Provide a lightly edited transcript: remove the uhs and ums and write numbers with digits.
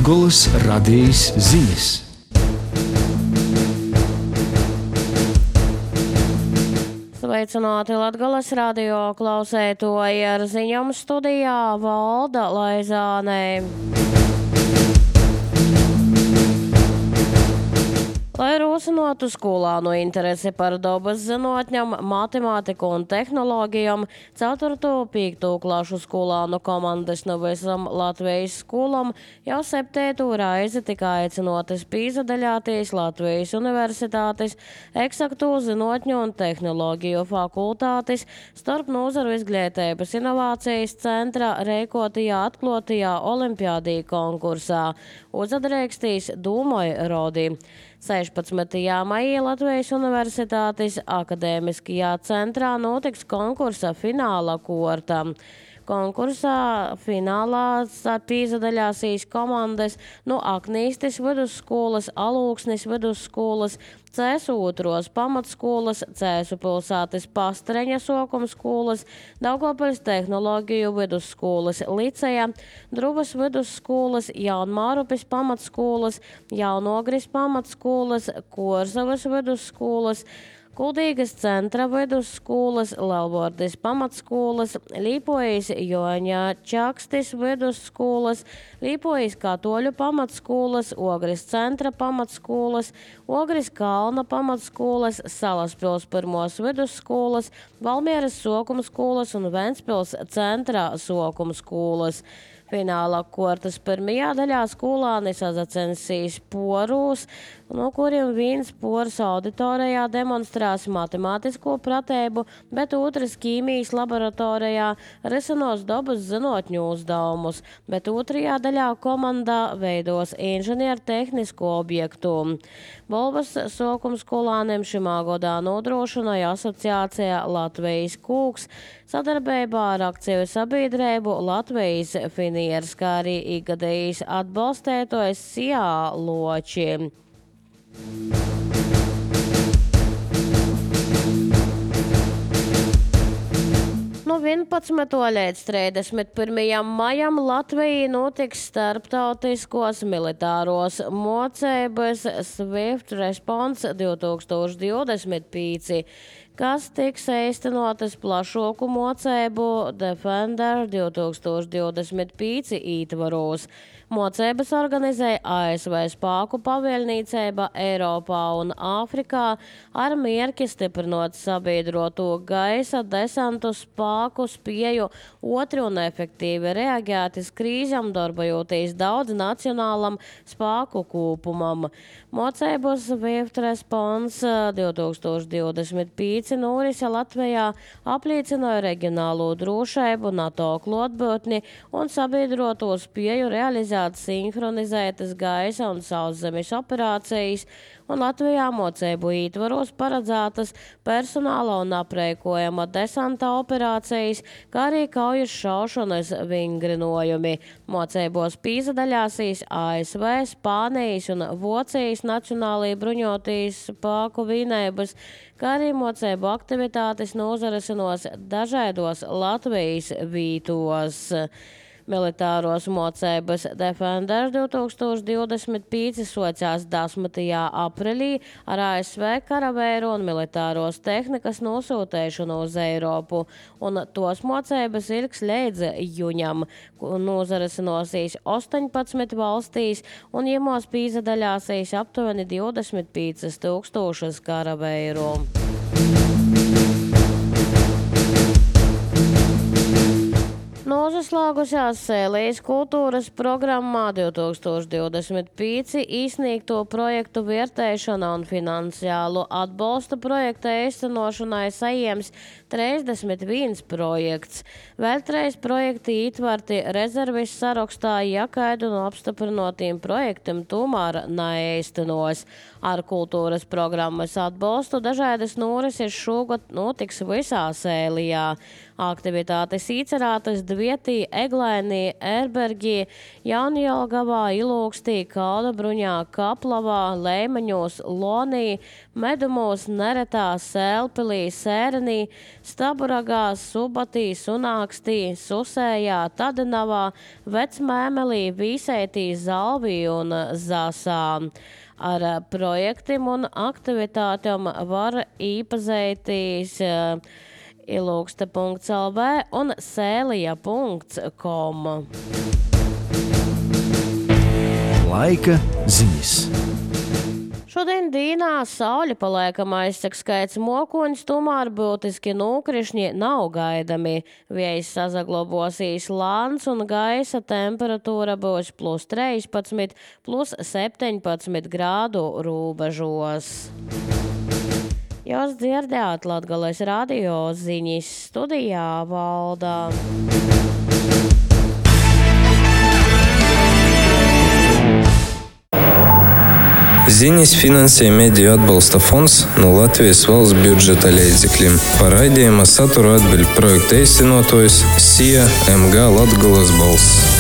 Latgolas radijas ziņas. Sveicināti Latgolas radio klausētoji, ar ziņām studijā Valda Laizāne. Lai rosinātu skolānu interesi par dabas zinātņām, matemātiku un tehnoloģijām, 4. un 5. klašu skolānu komandas no visam Latvijas skolām jau 7. reizi tika aicinotas pīzadaļāties Latvijas universitātes eksaktu zinātņu un tehnoloģiju fakultātes starp nozaru izglītības inovācijas centra reikotajā atklātajā olimpiādī konkursā. Uzadreikstīs Dūmoja Rodi. 16. maijā Latvijas Universitātes akadēmiskajā centrā notiks konkursa fināla korta. Konkursā finālā pīzadaļāsīs komandas no Aknīstes vidusskolas, Alūksnes vidusskolas, Cēsu-2 pamatskolas, Cēsu pilsētas Pastreņa sokuma skolas, Daugavpils tehnoloģiju vidusskolas liceja, Druvas vidusskolas, Jaunmārupes pamatskolas, Jaunogris pamatskolas, Korzavas vidusskolas, Kuldīgas centra vidusskolas, Lielvordes pamatskolas, Līpojas Joņa Čakstes vidusskolas, Līpojas katoļu pamatskolas, Ogres centra pamatskolas, Ogres kalna pamatskolas, Salaspils 1. vidusskolas, Valmieras sokuma skolas un Ventspils centra sokuma skolas. Fināla kortas pirmajā daļā skolāni sazacensīs porūs, no kuriem viens pors auditorijā demonstrēs matemātisko pratēbu, bet otrs ķīmijas laboratorijā risinās dabas zinātņu uzdevumus, bet otrajā daļā komandā veidos inženiertehnisko objektu. Balvas sokuma skolāniem šimā gadā nodrošināja asociācija Latvijas Kūks sadarbībā ar akciju sabiedrību Latvijas Finieris, kā arī ikgadējs atbalstētojs SIA loči. No 11. līdz 31. maijam Latvijā notiks starptautiskos militāros mocības Swift Response 2025, kas tiks īstenotas plašoku mocību Defender 2025 ietvaros. Mocības organizē ASV spēku pavēlniecība Eiropā un Āfrikā ar mērķi stiprinot sabiedroto gaisa desantu spēku spēju otri un efektīvi reaģēt uz krīzēm, darbojoties daudz nacionālam spēku kopumam. Mocības Swift Response 2025 norise Latvijā apliecināja reģionālo drošību, NATO klātbūtni un sabiedroto spēju realizēt sinhronizētas gaisa un sauszemes operācijas, un Latvijā mocību ietvaros paredzētas personāla un aprēkojama desanta operācijas, kā arī kaujas šaušanas vingrinojumi. Mocībos pīzadaļāsīs ASV, Spānijas un Vocijas nacionālajie bruņotīs spēku vienības, kā arī mocību aktivitātes nozaresinos dažādos Latvijas vītos. Militāros mocības Defender 2025 socās 10. aprīlī ar ASV karavēru un militāros tehnikas nosūtēšanu uz Eiropu, un tos mocības ilgs līdz juņam, nozaresinosīs 18 valstīs un iemos pīzadaļāsīs aptuveni 25 000 karavēru. Nozaslāgušās Sēlijas kultūras programmā 2025 izsniegto projektu vērtēšana un finansiālu atbalstu projekta īstenošanai saņems 31 projekts. Vēl 3 projekti ietverti rezerves sarakstā, ja kādu no apstiprinotiem projektiem tomēr neīstenos. Ar kultūras programmas atbalstu dažādas norises šogad notiks visā Sēlijā. Aktivitātes īcerētas Dvietī, Eglainī, Ērbergī, Jaunjelgavā, Ilūkstī, Kaudabruņā, Kaplavā, Leimaņos, Lonī, Medumos, Neretā, Sēlpilī, Sērenī, Staburagā, Subatī, Sunākstī, Susējā, Tadenavā, Vecmēmelī, Vīsētī, Zalvī un Zasā. Ar projektiem un aktivitātēm var īpazeitīs ilūkste.lv un sēlija.com. Laika ziņas. Šodien dīnā sauļa paliekam aizsaka skaits mokoņu, tomēr būtiski nokrišņi nav gaidami. Vējs sazaglobosīs lāns un gaisa temperatūra būs +13, +17 grādu rūbežos. Jūs dzirdējāt Latgales radio ziņas, studijā Valda. Ziņas finansē Mediju atbalsta fonds no Latvijas valsts budžeta līdzekļiem. Par raidījuma saturu atbild projekta īstenotājs SIA MG Latgales balss.